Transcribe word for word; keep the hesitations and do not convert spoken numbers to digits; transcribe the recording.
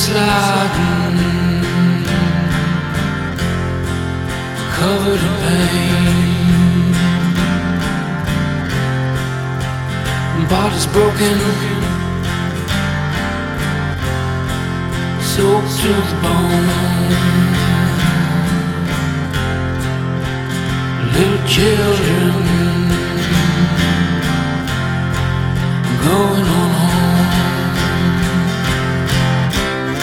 sliding, covered in pain. Body's broken, soaked to the bone. Little children